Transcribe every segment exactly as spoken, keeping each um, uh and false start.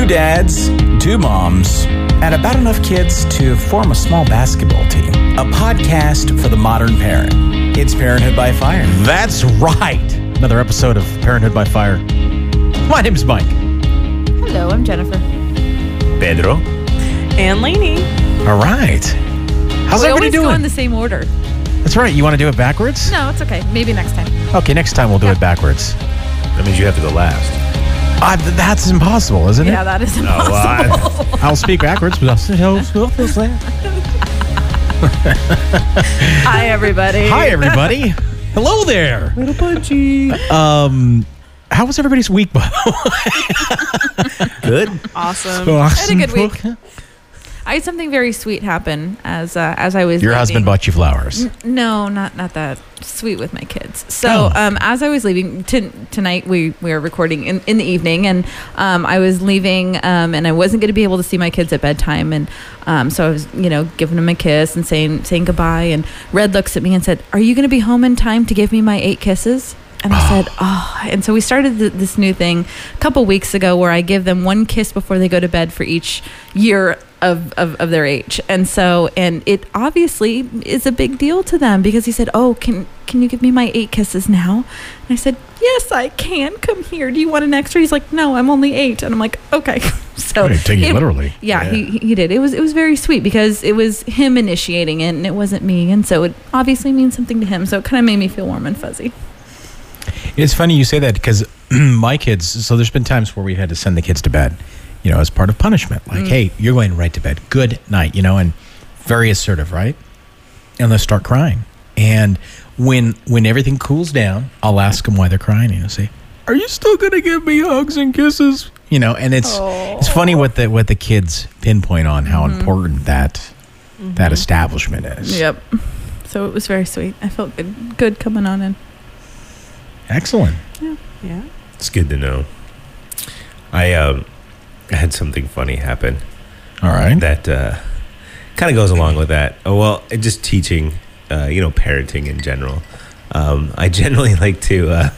dads, two moms, and about enough kids to form a small basketball team. A podcast for the modern parent. It's Parenthood by Fire. That's right. Another episode of Parenthood by Fire. My name's Mike. Hello, I'm Jennifer. Pedro. And Lainey. All right. How's we everybody always doing? go in the same order. That's right. You want to do it backwards? No, it's okay. Maybe next time. Okay, next time we'll do Yeah. it backwards. That means you have to go last. Uh, th- that's impossible, isn't Yeah, it? that is No, well, impossible. I, I'll speak backwards, but I'll say hello. Hi, everybody. Hi, everybody. Hello there. Little punchy. Um, how was everybody's week, by the way? Good. Awesome. I had a good week. I had something very sweet happen as uh, as I was Your leaving. husband bought you flowers. N- No, not not that sweet with my kids. So Oh. um, as I was leaving t- tonight, we, we were recording in, in the evening, and um, I was leaving, um, and I wasn't going to be able to see my kids at bedtime, and um, so I was, you know, giving them a kiss and saying saying goodbye. And Red looks at me and said, "Are you going to be home in time to give me my eight kisses?" And I said, "Oh." And so we started th- this new thing a couple weeks ago where I give them one kiss before they go to bed for each year of, of, of their age. And so, and it obviously is a big deal to them because he said, "Oh, can can you give me my eight kisses now?" And I said, "Yes, I can. Come here. Do you want an extra?" He's like, "No, I'm only eight." And I'm like, "Okay." So I didn't take it literally. Yeah, Yeah. He, he did. It was it was very sweet because it was him initiating it and it wasn't me. And so it obviously means something to him. So it kind of made me feel warm and fuzzy. It's funny you say that because my kids, so there's been times where we had to send the kids to bed, you know, as part of punishment. Like, Mm. hey, you're going right to bed. Good night, you know, and very assertive, right? And they'll start crying. And when when everything cools down, I'll ask them why they're crying. And I'll say, "Are you still going to give me hugs and kisses?" You know, and it's it's funny what the what the kids pinpoint on how Mm-hmm. important that that establishment is. Yep. So it was very sweet. I felt good, good coming on in. Excellent. Yeah. It's good to know. I um, I had something funny happen All right. that uh, kind of goes along with that. Oh, well, it just teaching, uh, you know, parenting in general. Um, I generally like to, uh,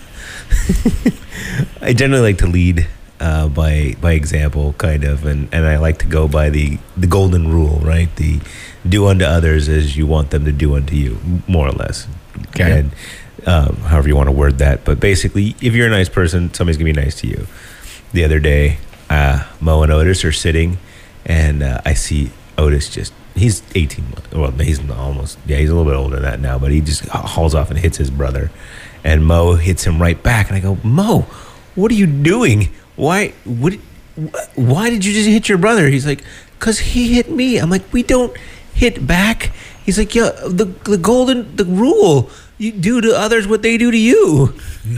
I generally like to lead uh, by by example, kind of, and, and I like to go by the the golden rule, right? The do unto others as you want them to do unto you, more or less. Okay. And, um, however you want to word that, but basically, if you're a nice person, somebody's gonna be nice to you. The other day, uh, Mo and Otis are sitting, and uh, I see Otis just, he's eighteen months, well, he's almost, yeah, he's a little bit older than that now, but he just hauls off and hits his brother, and Mo hits him right back, and I go, "Mo, what are you doing? Why, what, why did you just hit your brother?" He's like, "'Cause he hit me." I'm like, "We don't hit back." He's like, "Yeah, the the golden, the rule, you do to others what they do to you."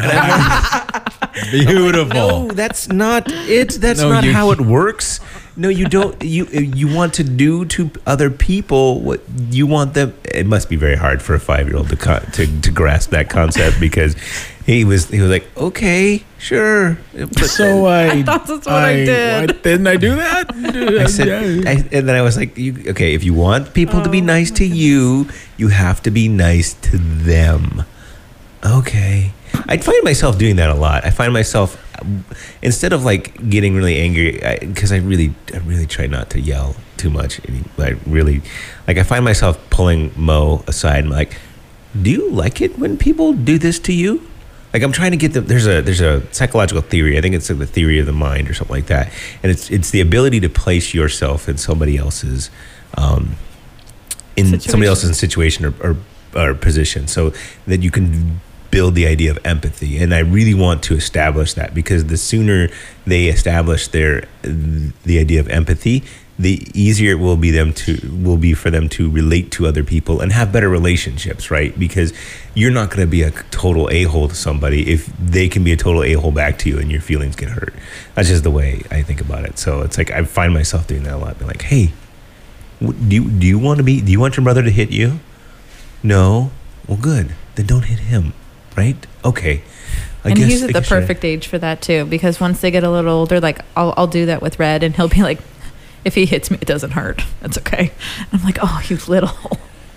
Beautiful. No, that's not it. That's No, not you- how it works. No, you don't. You you want to do to other people what you want them. It must be very hard for a five year old to, co- to to grasp that concept because he was he was like, "Okay, sure." But So I, I thought that's what I did. why didn't I do that? I said, I, and then I was like, you, "Okay, if you want people to be nice to you, you have to be nice to them." Okay. I find myself doing that a lot. I find myself, instead of like getting really angry, because I, I really, I really try not to yell too much. I really, like, I find myself pulling Mo aside and like, "Do you like it when people do this to you?" Like, I'm trying to get them. There's a there's a psychological theory. I think it's like the theory of the mind or something like that. And it's it's the ability to place yourself in somebody else's, um, in Situation. somebody else's situation or, or or position, so that you can build the idea of empathy. And I really want to establish that, because the sooner they establish their the idea of empathy, the easier it will be them to will be for them to relate to other people and have better relationships, right? Because you're not going to be a total a-hole to somebody if they can be a total a-hole back to you and your feelings get hurt. That's just the way I think about it. So it's like I find myself doing that a lot. Being like, "Hey, do you do you want to be? Do you want your brother to hit you? No. Well, good. Then don't hit him." Right? Okay. I and guess he's I at the guess perfect age for that too, because once they get a little older, like I'll I'll do that with Red, and he'll be like, "If he hits me, it doesn't hurt. That's okay." And I'm like, "Oh, you little."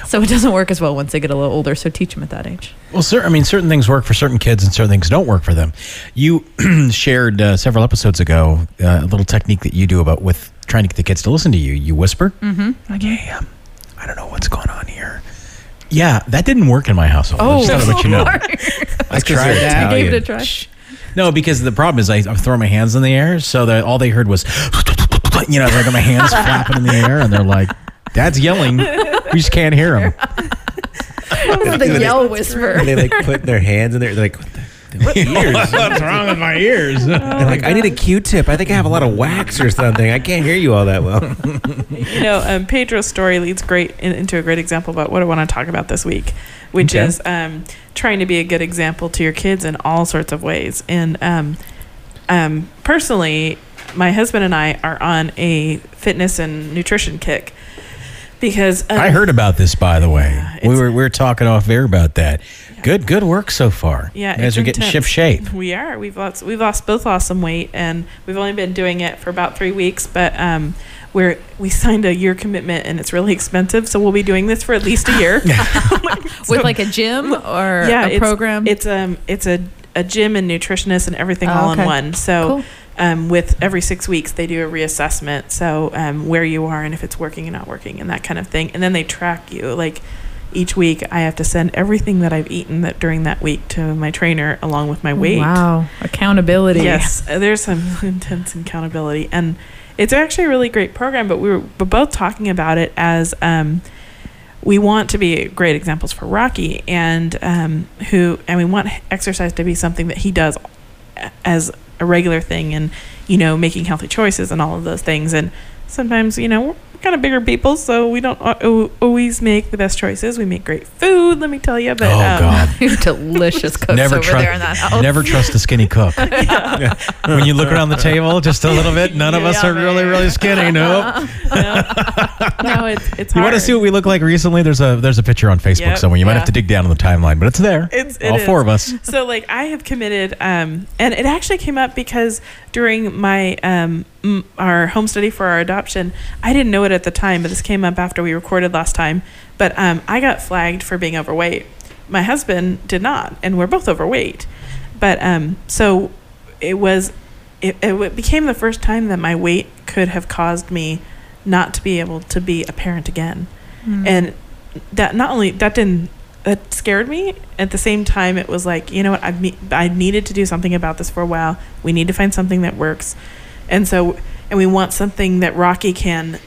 So it doesn't work as well once they get a little older. So teach them at that age. Well, cer- I mean, certain things work for certain kids and certain things don't work for them. You shared uh, several episodes ago uh, a little technique that you do about with trying to get the kids to listen to you. You whisper, Mm-hmm. like, hey, um, I don't know what's going on here. Yeah, that didn't work in my household. Oh, I just thought I'd let you know. I tried I that. gave it a try. No, because the problem is I, I throw my hands in the air, so that all they heard was, you know, like my hands flapping in the air, and they're like, Dad's yelling. We just can't hear him. The yell whisper. And they like put their hands in there. They're like, what the? What ears? What's wrong with my ears? They're like, I need a Q-tip. I think I have a lot of wax or something. I can't hear you all that well. You know, um, Pedro's story leads great in, into a great example about what I want to talk about this week, which Okay. is um, trying to be a good example to your kids in all sorts of ways. And um, um, personally, my husband and I are on a fitness and nutrition kick because um, I heard about this, by the way. Yeah, we it's- were we were talking off air about that. Good good work so far. Yeah, you guys it's are getting intense. ship shape. We are. We've lost. We've lost both lost some weight, and we've only been doing it for about three weeks. But um, we're we signed a year commitment, and it's really expensive. So we'll be doing this for at least a year. With like a gym or yeah, a it's, program. It's um, it's a a gym and nutritionist and everything Oh, all okay. in one. So. Cool. Um, with every six weeks, they do a reassessment. So um, where you are and if it's working and not working and that kind of thing. And then they track you. Like each week, I have to send everything that I've eaten that during that week to my trainer along with my weight. Wow. Accountability. Yes, uh, there's some intense accountability, and it's actually a really great program. But we were, we're both talking about it as um, we want to be great examples for Rocky, and um, who and we want exercise to be something that he does as a regular thing, and you know, making healthy choices and all of those things. And sometimes, you know, we're kind of bigger people, so we don't al- always make the best choices. We make great food, let me tell you. But Oh, um, God. You're delicious cooks Never over trust there in that house. never trust a skinny cook. When you look around the table just a little bit, none of us Yeah, are really, man. really skinny. Nope. no, it's it's You hard. want to see what we look like recently? There's a there's a picture on Facebook Yep, somewhere. You might yeah. have to dig down on the timeline, but it's there. It's it all is. four of us. So like I have committed, um, and it actually came up because during my um, m- our home study for our adoption, I didn't know it at the time, but this came up after we recorded last time. But um, I got flagged for being overweight. My husband did not, and we're both overweight. But um, so it was, it, it became the first time that my weight could have caused me not to be able to be a parent again. Mm. And that not only that didn't that scared me, at the same time it was like, you know what, I've ne- I needed to do something about this for a while. We need to find something that works. And so and we want something that Rocky can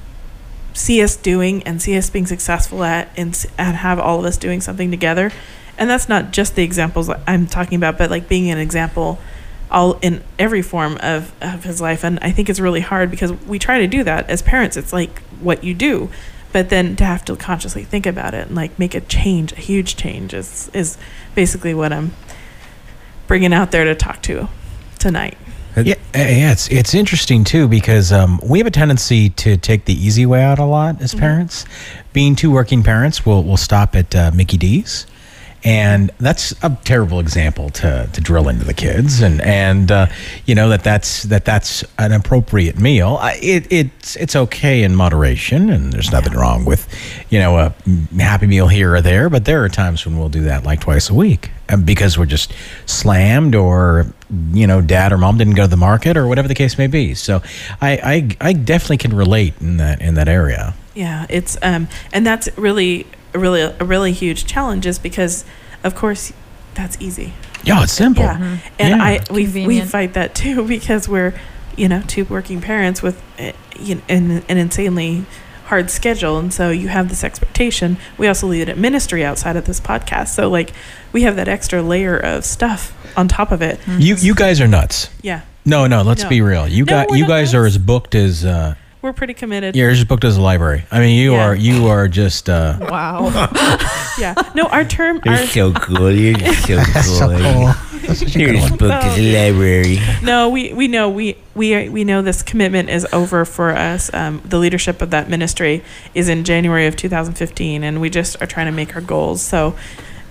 see us doing and see us being successful at, and, s- and have all of us doing something together. And that's not just the examples that I'm talking about, but like being an example all in every form of, of his life. And I think it's really hard because we try to do that as parents. It's like what you do, but then to have to consciously think about it and like make a change, a huge change is, is basically what I'm bringing out there to talk to tonight. Yeah, yeah, it's it's interesting too because um, we have a tendency to take the easy way out a lot as parents. Being two working parents, we'll we'll stop at uh, Mickey D's, and that's a terrible example to, to drill into the kids, and and uh, you know that that's that that's an appropriate meal. I, it it's it's okay in moderation, and there's nothing wrong with, you know, a Happy Meal here or there. But there are times when we'll do that like twice a week, and because we're just slammed, or you know, dad or mom didn't go to the market, or whatever the case may be. So I I, I definitely can relate in that in that area. Yeah, it's um, and that's really, really, a really huge challenge, is because, of course, that's easy. Yeah, it's simple. Yeah, and Yeah. I we we Convenient. fight that too because we're, you know, two working parents with, uh, you know, an, an insanely hard schedule, and so you have this expectation. We also lead at ministry outside of this podcast, so like we have that extra layer of stuff on top of it. You you guys are nuts. Yeah, No, no, let's No. be real. You No, got we're you not guys are nuts. as booked as uh we're pretty committed. you're as booked as a library. I mean, you Yeah. are you are just uh Wow. Yeah, no, our term, You're our, so cool. You're so cool. You're just booked at the library. no, we we know we we are, we know this commitment is over for us. Um, the leadership of that ministry is in January of two thousand fifteen, and we just are trying to make our goals. So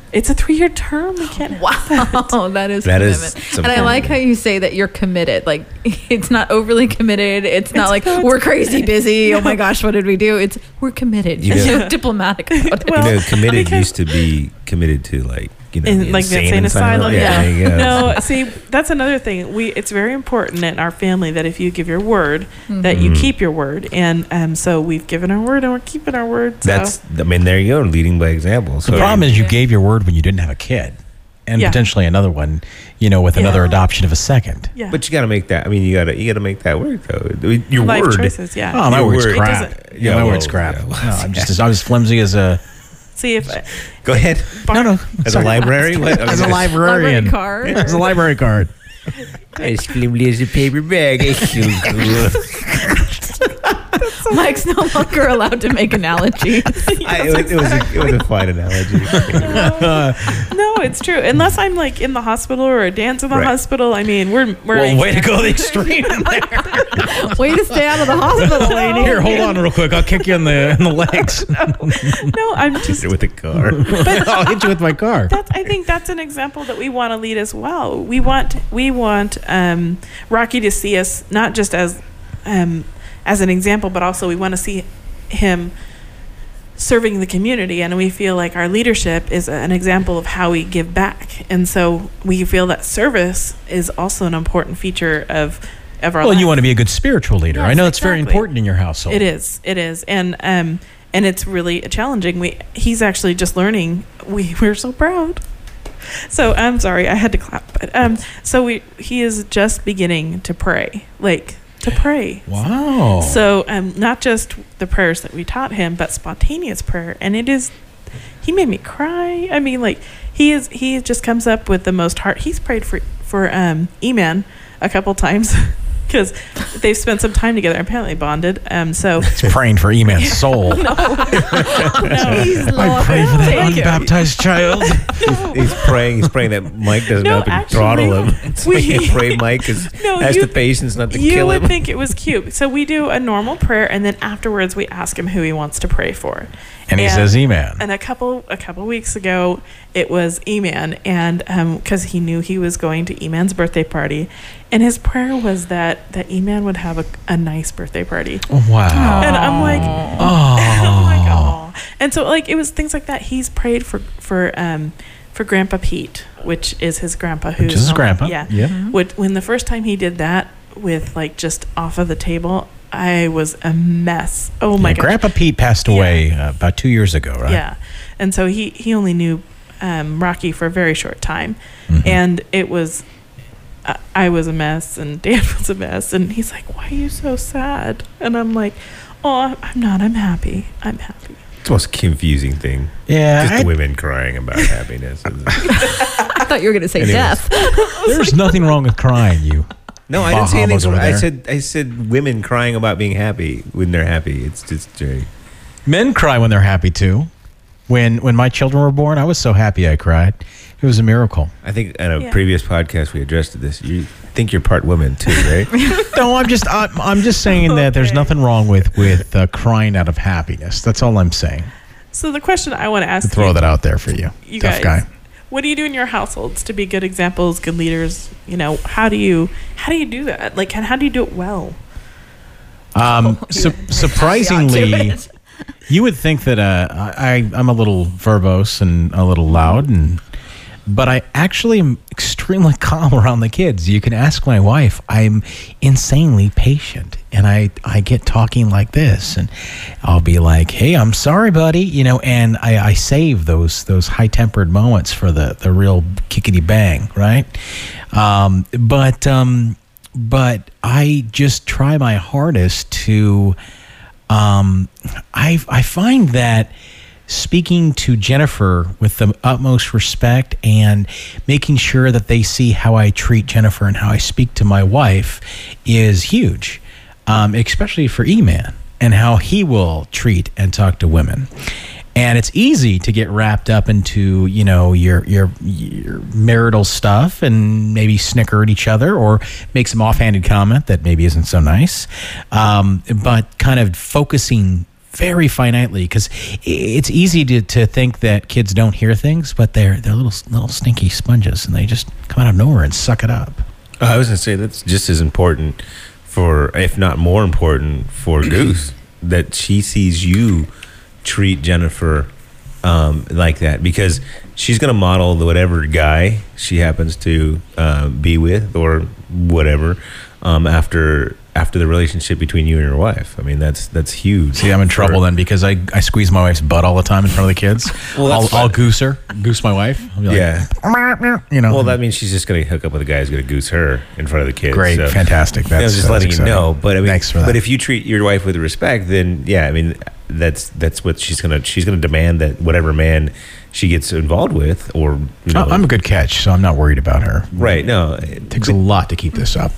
It's a three-year term. We can't. Wow, that is That is commitment. some And I like how commitment. you say that you're committed. Like it's not overly committed. It's not It's like good. we're crazy busy. Oh my gosh, what did we do? It's we're committed. You You're know- so diplomatic about it. Well, you know, committed because- used to be committed to like you know, In, the like the insane insane asylum. Yeah, there you go. No, see, that's another thing. We it's very important in our family that if you give your word, that you Mhm. keep your word. And um, so we've given our word and we're keeping our word. So. That's I mean, there you go, leading by example. So The problem is you Yeah. gave your word when you didn't have a kid, and Yeah. potentially another one, you know, with Yeah. another adoption of a second. yeah. but you got to make that. I mean, you got to you got to make that work though. Your life word. choices, yeah. Oh, my Your word's word- crap. It Yeah, Yeah, my well, word's crap. yeah, well, No, I'm just as, I was flimsy as a See if Go ahead. no no As a library, what? as a Library librarian card. as a library card. As flimsy as a paper bag. Mike's no longer allowed to make analogies. I, it, was, it was a, it was a fine analogy. no, it's true. Unless I'm like in the hospital or a dance in the Right. hospital. I mean, we're we're Well, way to go the extreme there. Way to stay out of the hospital, lady. Here, hold on real quick. I'll kick you in the in the legs. No, I'm just. With a car. I'll hit you with my car. That's, I think that's an example that we want to lead as well. We want we want um, Rocky to see us not just as um, as an example, but also we want to see him serving the community, and we feel like our leadership is an example of how we give back, and so we feel that service is also an important feature of of our Well, life. you want to be a good spiritual leader. I Yes, know it's very exactly. important in your household. It is. It is. And um and it's really challenging. We he's actually just learning. We we're so proud. So I'm sorry, I had to clap. But um so we he is just beginning to pray. Like to pray. Wow. So um not just the prayers that we taught him, but spontaneous prayer. And it is he made me cry. I mean, like he is he just comes up with the most heart. He's prayed for for um E-Man a couple times. Because they've spent some time together, apparently bonded. Um, so He's praying for E-Man's soul. no, Please, I Lord. pray for that Thank you. unbaptized child. He's praying. He's praying that Mike doesn't No, have to actually, throttle him. So we- he can pray Mike has, No, has you- the patience not to you kill would him. think it was cute. So we do a normal prayer, and then afterwards we ask him who he wants to pray for. And he And- says, E-Man. And a couple a couple weeks ago, it was E-Man, and because he knew he was going to E-Man's birthday party, and his prayer was that that E-Man would have a, a nice birthday party. Wow. And I'm like, Oh. I'm like, oh. And so like it was things like that. He's prayed for for um for Grandpa Pete, which is his grandpa, who's Which is his no- grandpa. Yeah. Yeah. Would when the first time he did that with like just off of the table, I was a mess. Oh my Yeah, god. Grandpa Pete passed away uh, about two years ago, right? Yeah. And so he he only knew um, Rocky for a very short time, Mhm. and it was. I- I was a mess, and Dan was a mess, and he's like, "Why are you so sad?" And I'm like, "Oh, I'm not. I'm happy. I'm happy." It's the most confusing thing. Yeah. Just I- the women crying about happiness. I thought you were going to say Anyways. death. there's nothing wrong with crying, you. No, I didn't say Bahamas anything. over I there. said I said women crying about being happy when they're happy. It's just very. Men cry when they're happy, too. When when my children were born, I was so happy I cried. It was a miracle. I think in a Yeah. previous podcast we addressed this. You think you're part woman too, right? No, I'm just I'm, I'm just saying that there's Okay. nothing wrong with with uh, crying out of happiness. That's all I'm saying. So the question I want to ask To throw you, that out there for you, you tough guys, guy. what do you do in your households to be good examples, good leaders? You know, how do you how do you do that? Like, and how do you do it well? Um, su- surprisingly, Yeah, to it. you would think that uh, I I'm a little verbose and a little loud, and but I actually am extremely calm around the kids. You can ask my wife. I'm insanely patient, and I I get talking like this, and I'll be like, "Hey, I'm sorry, buddy," you know, and I, I save those those high tempered moments for the the real kickety bang, right? Um, but um, but I just try my hardest to. Um, I I find that speaking to Jennifer with the utmost respect and making sure that they see how I treat Jennifer and how I speak to my wife is huge, um, especially for E-Man and how he will treat and talk to women. And it's easy to get wrapped up into, you know, your your your marital stuff and maybe snicker at each other or make some offhanded comment that maybe isn't so nice. Um, but kind of focusing very finitely, because it's easy to, to think that kids don't hear things, but they're they're little little stinky sponges, and they just come out of nowhere and suck it up. I was going to say that's just as important for, if not more important, for Goose, that she sees you treat Jennifer um, like that, because she's going to model the whatever guy she happens to uh, be with or whatever um, after after the relationship between you and your wife. I mean, that's that's huge. See, I'm in trouble for, then, because I, I squeeze my wife's butt all the time in front of the kids. Well, I'll, that's I'll fine. goose her, goose my wife. I'll be like, Yeah. you know. Well, that means she's just going to hook up with a guy who's going to goose her in front of the kids. Great, So, fantastic. That's I was just that's letting exciting. you know. But I mean, Thanks for that. But if you treat your wife with respect, then yeah, I mean, that's that's what she's gonna she's gonna demand, that whatever man she gets involved with, or you know, Oh, I'm a good catch, so I'm not worried about her. right. No, It takes a lot to keep this up.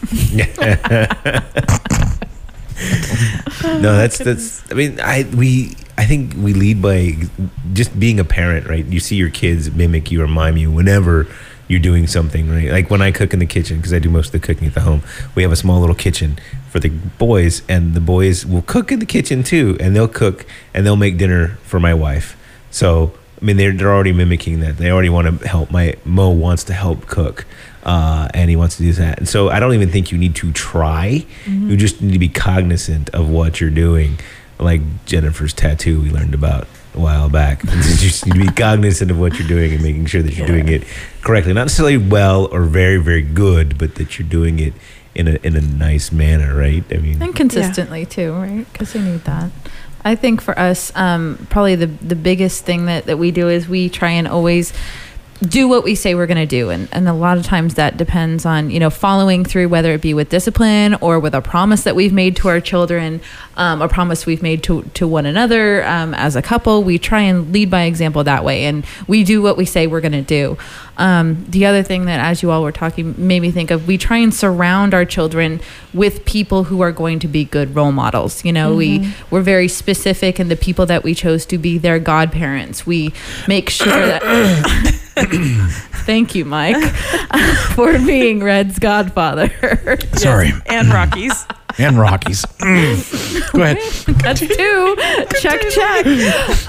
no, that's that's. I mean, I we I think we lead by just being a parent, right? You see your kids mimic you or mime you whenever you're doing something, right? Like when I cook in the kitchen, because I do most of the cooking at the home. We have a small little kitchen for the boys, and the boys will cook in the kitchen too, and they'll cook and they'll make dinner for my wife. So I mean, they're they're already mimicking that. They already want to help. My Mo wants to help cook, uh, and he wants to do that. And so I don't even think you need to try. Mm-hmm. You just need to be cognizant of what you're doing. Like Jennifer's tattoo we learned about a while back. You just need to be cognizant of what you're doing and making sure that you're doing it correctly. Not necessarily well or very, very good, but that you're doing it in a in a nice manner, right? I mean, And consistently too, right? Because we need that. I think for us, um, probably the the biggest thing that, that we do is we try and always do what we say we're going to do. And, and a lot of times that depends on, you know, following through, whether it be with discipline or with a promise that we've made to our children, um, a promise we've made to, to one another um, as a couple. We try and lead by example that way. And we do what we say we're going to do. Um, the other thing that, as you all were talking, made me think of, we try and surround our children with people who are going to be good role models. You know, Mm-hmm. we, we're very specific in the people that we chose to be their godparents. We make sure that... Thank you, Mike, for being Red's godfather. Sorry. And Rockies. And Rockies. Mm. Go ahead. That's two. Check, check.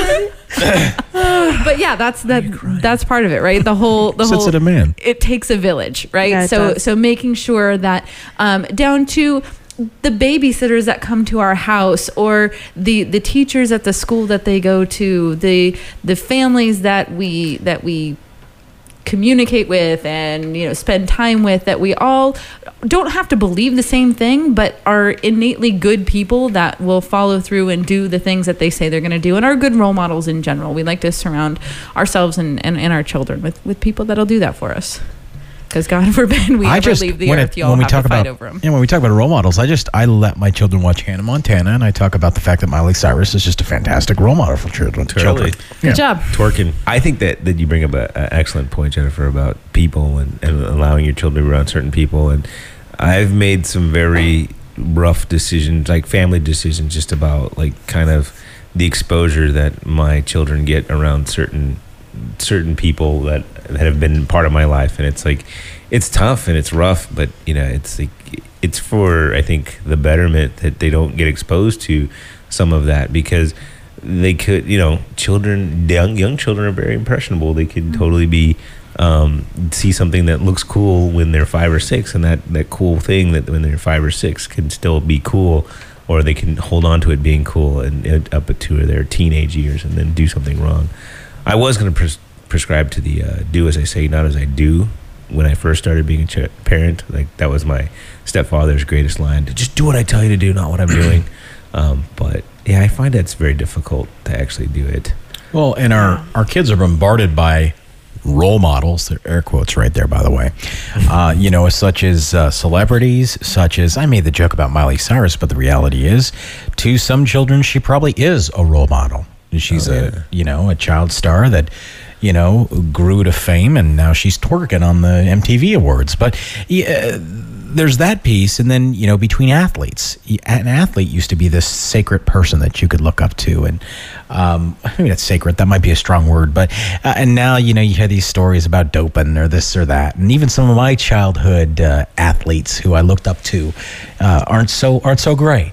Um, but yeah, that's that. That's part of it, right? The whole, the Sits whole. at a man. It takes a village, right? Yeah, it so, does. so making sure that um, down to the babysitters that come to our house, or the the teachers at the school that they go to, the the families that we that we communicate with and, you know, spend time with, that we all don't have to believe the same thing, but are innately good people that will follow through and do the things that they say they're going to do, and are good role models in general. We like to surround ourselves and, and, and our children with, with people that'll do that for us. Because God forbid we I ever just, leave the when, earth, it, you all when we have talk to fight about, over them. yeah, when we talk about role models, I just I let my children watch Hannah Montana, and I talk about the fact that Miley Cyrus is just a fantastic role model for children. Totally. children. Good Yeah. job. twerking. I think that, that you bring up an excellent point, Jennifer, about people and, and allowing your children to be around certain people. And I've made some very rough decisions, like family decisions, just about like kind of the exposure that my children get around certain certain people that, that have been part of my life. And it's like, it's tough and it's rough, but you know, it's like, it's for, I think, the betterment that they don't get exposed to some of that, because they could, you know, children, young young children are very impressionable. They could totally be um, see something that looks cool when they're five or six, and that that cool thing that when they're five or six can still be cool, or they can hold on to it being cool and, and up to their teenage years, and then do something wrong. I was going to pres- prescribe to the uh, do as I say, not as I do. When I first started being a ch- parent, like that was my stepfather's greatest line: to just do what I tell you to do, not what I'm doing. Um, but yeah, I find that's very difficult to actually do it. Well, and our, our kids are bombarded by role models, they're air quotes right there, by the way, uh, you know, such as uh, celebrities, such as, I made the joke about Miley Cyrus, but the reality is, to some children, she probably is a role model. She's Oh, yeah. a, you know, a child star that, you know, grew to fame, and now she's twerking on the M T V Awards. But yeah, there's that piece, and then, you know, between athletes, an athlete used to be this sacred person that you could look up to, and um, maybe that's sacred, that might be a strong word, but uh, and now, you know, you hear these stories about doping or this or that, and even some of my childhood uh, athletes who I looked up to uh, aren't so aren't so great.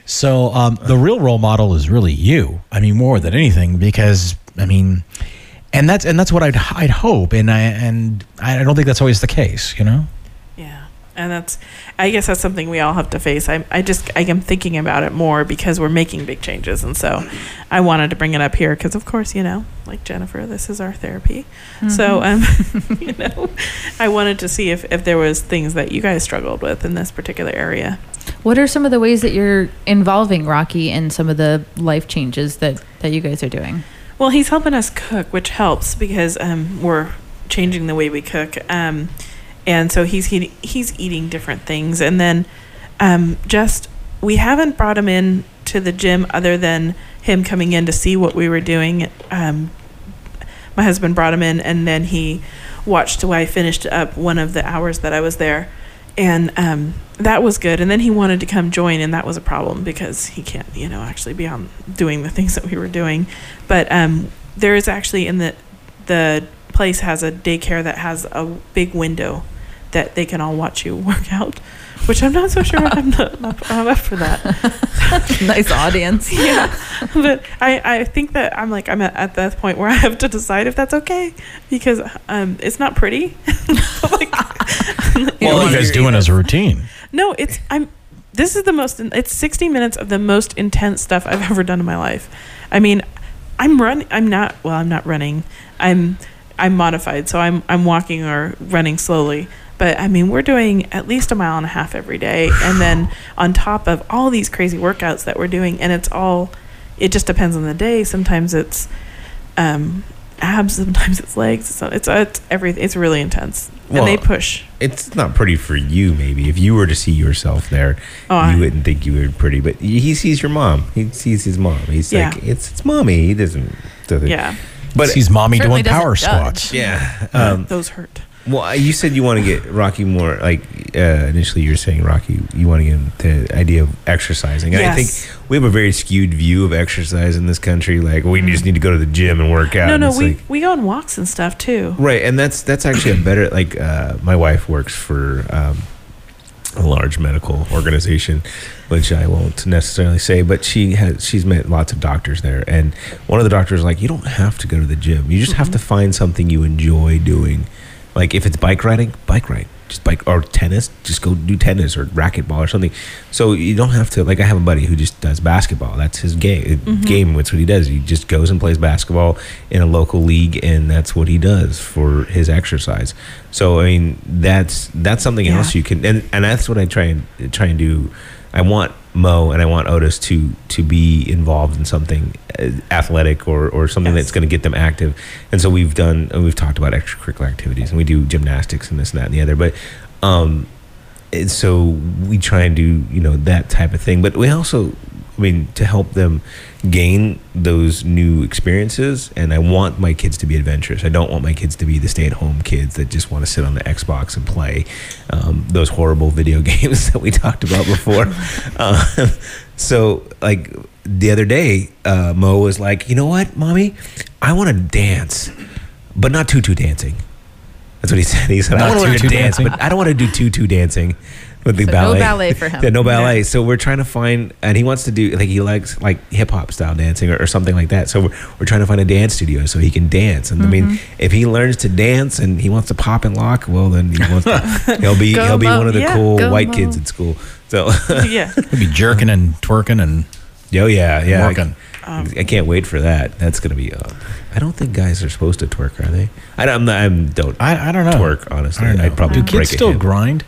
So um, the real role model is really you. I mean, more than anything, because I mean, and that's and that's what I'd I'd hope, and I and I don't think that's always the case, you know. Yeah, and that's, I guess that's something we all have to face. I I just I am thinking about it more because we're making big changes, and so I wanted to bring it up here because, of course, you know, like Jennifer, this is our therapy. Mm-hmm. So um, you know, I wanted to see if if there was things that you guys struggled with in this particular area. What are some of the ways that you're involving Rocky in some of the life changes that, that you guys are doing? Well, he's helping us cook, which helps because um, we're changing the way we cook. Um, and so he's he, he's eating different things. And then um, just, we haven't brought him in to the gym other than him coming in to see what we were doing. Um, my husband brought him in, and then he watched till I finished up one of the hours that I was there. And um, that was good. And then he wanted to come join, and that was a problem because he can't, you know, actually be on doing the things that we were doing. But um, there is actually in the the place has a daycare that has a big window that they can all watch you work out, which I'm not so sure I'm not, not I'm up for that. Nice audience. Yeah, but I, I think that I'm like I'm at, at that point where I have to decide if that's okay because um, it's not pretty. like, Well, what are you guys doing as a routine? No, it's I'm. This is the most. It's sixty minutes of the most intense stuff I've ever done in my life. I mean, I'm running. I'm not. Well, I'm not running. I'm. I'm modified, so I'm. I'm walking or running slowly. But I mean, we're doing at least a mile and a half every day, and then on top of all these crazy workouts that we're doing, and it's all. It just depends on the day. Sometimes it's um, abs. Sometimes it's legs. So it's it's everything. It's really intense. And Well, they push. It's not pretty for you, maybe. If you were to see yourself there, Oh, you I- wouldn't think you were pretty. But he sees your mom. He sees his mom. He's Yeah. like, it's it's mommy. He doesn't. doesn't Yeah, But Sees mommy Certainly doing power doesn't judge. squats. yeah. Um, those hurt. well, you said you want to get Rocky more. Like uh, initially, you were saying Rocky. You want to get him the idea of exercising. And I Yes. think we have a very skewed view of exercise in this country. Like we just need to go to the gym and work out. No, And no, it's we like- we go on walks and stuff too. Right, and that's that's actually a better like uh, my wife works for um, a large medical organization, which I won't necessarily say, but she has she's met lots of doctors there, and one of the doctors is like, you don't have to go to the gym, you just have to find something you enjoy doing. Like if it's bike riding, bike ride. Just bike or tennis, just go do tennis or racquetball or something. So you don't have to. Like I have a buddy who just does basketball. That's his game. Game. That's what he does. He just goes and plays basketball in a local league, and that's what he does for his exercise. So I mean, that's that's something Yeah. else you can, and, and that's what I try and try and do. I want Mo and I want Otis to to be involved in something uh, athletic or, or something Yes. that's going to get them active. And so we've done and we've talked about extracurricular activities, and we do gymnastics and this and that and the other. But um, and so we try and do you know that type of thing. But we also, I mean, to help them gain those new experiences. And I want my kids to be adventurous. I don't want my kids to be the stay-at-home kids that just want to sit on the Xbox and play um, those horrible video games that we talked about before. uh, so, like the other day, uh, Mo was like, "You know what, Mommy? I want to dance, but not tutu dancing." That's what he said. He said, Not "I want to tutu dance, dancing. but I don't want to do tutu dancing." With the So no ballet. ballet for him. Yeah, no ballet. So we're trying to find, and he wants to do like he likes like hip hop style dancing or, or something like that. So we're, we're trying to find a dance studio so he can dance. And I mean, if he learns to dance and he wants to pop and lock, well, then he wants to, he'll be Go, he'll be Mo. one of the Yeah, cool go, white Mo. kids at school. So Yeah. He'll be jerking and twerking and oh yeah, yeah. I, working. Um, I can't wait for that. That's gonna be. Uh, I don't think guys are supposed to twerk, are they? I don't. I'm not, I'm don't I, I don't know. twerk honestly. I don't know. I'd probably Do break kids a still hip. grind?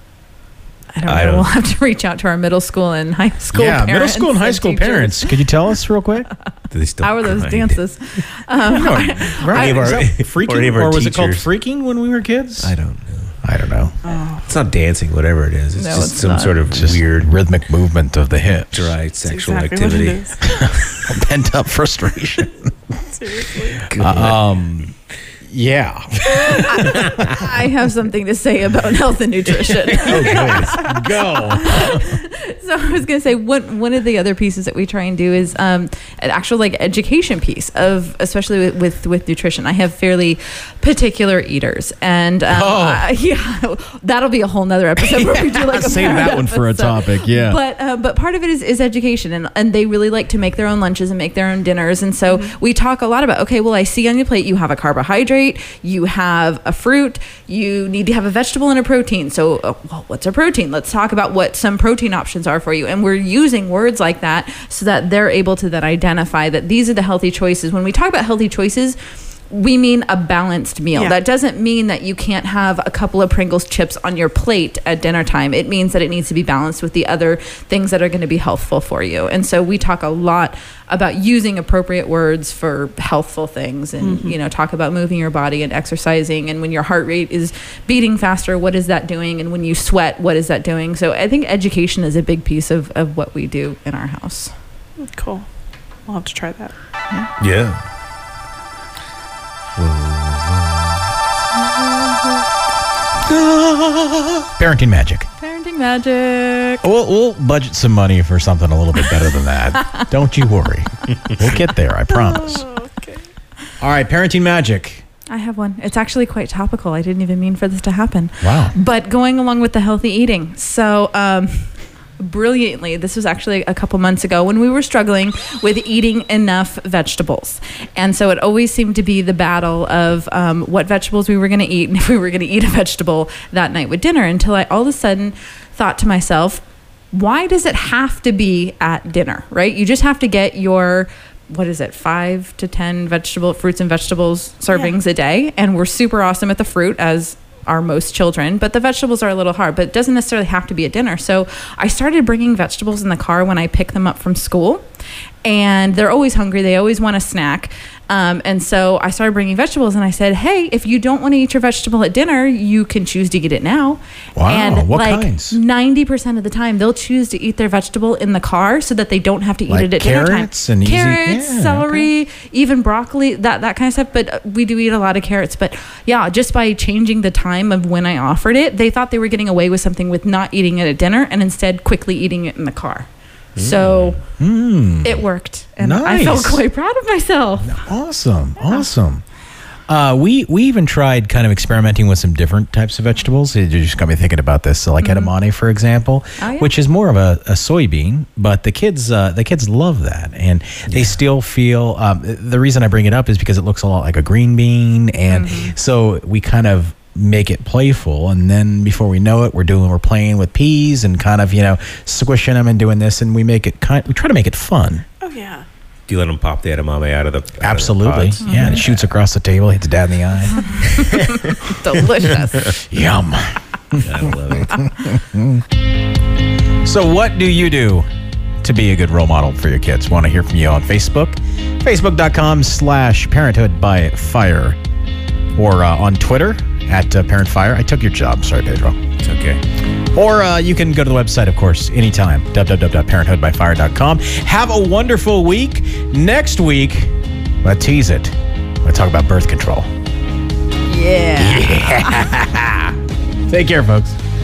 I don't know. I don't- We'll have to reach out to our middle school and high school yeah, parents. middle school and high school teachers. parents. Could you tell us real quick? Do they still How are those grind? dances? Um, No, Any right? of Is our- that or freaking, any of or, our was it called teachers. freaking when we were kids? I don't know. I don't know. oh, It's not dancing, whatever it is. It's No, just it's some not. sort of Just weird, rhythmic movement of the hips. dry that's sexual exactly what it activity. is. Pent up frustration. Seriously. um, Yeah. I have something to say about health and nutrition. Oh, good. Go. So I was going to say one one of the other pieces that we try and do is um, an actual like education piece of, especially with with, with nutrition. I have fairly particular eaters, and um, Oh. uh, yeah, that'll be a whole nother episode where we do like a Save that one for a episode. topic. Yeah. But uh, but part of it is, is education, and and they really like to make their own lunches and make their own dinners, and so Mm-hmm. we talk a lot about, okay, well, I see on your plate you have a carbohydrate, you have a fruit, you need to have a vegetable and a protein. So, uh, well, what's a protein? Let's talk about what some protein options are for you. And we're using words like that so that they're able to then identify that these are the healthy choices. When we talk about healthy choices, we mean a balanced meal. Yeah. That doesn't mean that you can't have a couple of Pringles chips on your plate at dinner time. It means that it needs to be balanced with the other things that are going to be healthful for you. And so we talk a lot about using appropriate words for healthful things, and Mm-hmm. you know, talk about moving your body and exercising. And when your heart rate is beating faster, what is that doing? And when you sweat, what is that doing? So I think education is a big piece of, of what we do in our house. Cool. We'll have to try that. Yeah. Parenting magic. Parenting magic. We'll, we'll budget some money for something a little bit better than that. Don't you worry. We'll get there, I promise. Okay. All right, parenting magic. I have one. It's actually quite topical. I didn't even mean for this to happen. Wow. But going along with the healthy eating. So, um, brilliantly, this was actually a couple months ago when we were struggling with eating enough vegetables. And so it always seemed to be the battle of um, what vegetables we were going to eat and if we were going to eat a vegetable that night with dinner, until I all of a sudden thought to myself, why does it have to be at dinner, right? You just have to get your, what is it, five to ten vegetable fruits and vegetables servings Yeah. a day. And we're super awesome at the fruit, as are most children, but the vegetables are a little hard, but it doesn't necessarily have to be at dinner. So I started bringing vegetables in the car when I pick them up from school, and they're always hungry. They always want a snack. Um, and so I started bringing vegetables, and I said, hey, if you don't want to eat your vegetable at dinner, you can choose to eat it now. Wow, And what like kinds? ninety percent of the time, they'll choose to eat their vegetable in the car so that they don't have to eat Like it at dinner time. carrots and easy- Carrots, yeah, celery, even broccoli, that, that kind of stuff. But uh, we do eat a lot of carrots. But yeah, just by changing the time of when I offered it, they thought they were getting away with something with not eating it at dinner and instead quickly eating it in the car. So Mm. it worked, and I felt Nice. quite proud of myself. Awesome. Awesome. Uh, we we even tried kind of experimenting with some different types of vegetables. It just got me thinking about this. So like edamame, for example, Oh, yeah. which is more of a, a soybean, but the kids uh, the kids love that, and they still feel. Um, the reason I bring it up is because it looks a lot like a green bean, and so we kind of make it playful, and then before we know it, we're doing we're playing with peas and kind of you know squishing them and doing this, and we make it kind. We try to make it fun. Oh, yeah. Do you let them pop the edamame out of the out of the Absolutely, pods? yeah. And it shoots across the table, hits dad in the eye. Delicious. Yum. I love it. So, what do you do to be a good role model for your kids? Want to hear from you on Facebook, facebook.com slash parenthood by fire, or uh, on Twitter at uh, Parent Fire. I took your job. Sorry, Pedro. It's okay. Or uh, you can go to the website, of course, anytime, w w w dot parenthood by fire dot com. Have a wonderful week. Next week, let's tease it. We'll talk about birth control. Yeah. Take care, folks.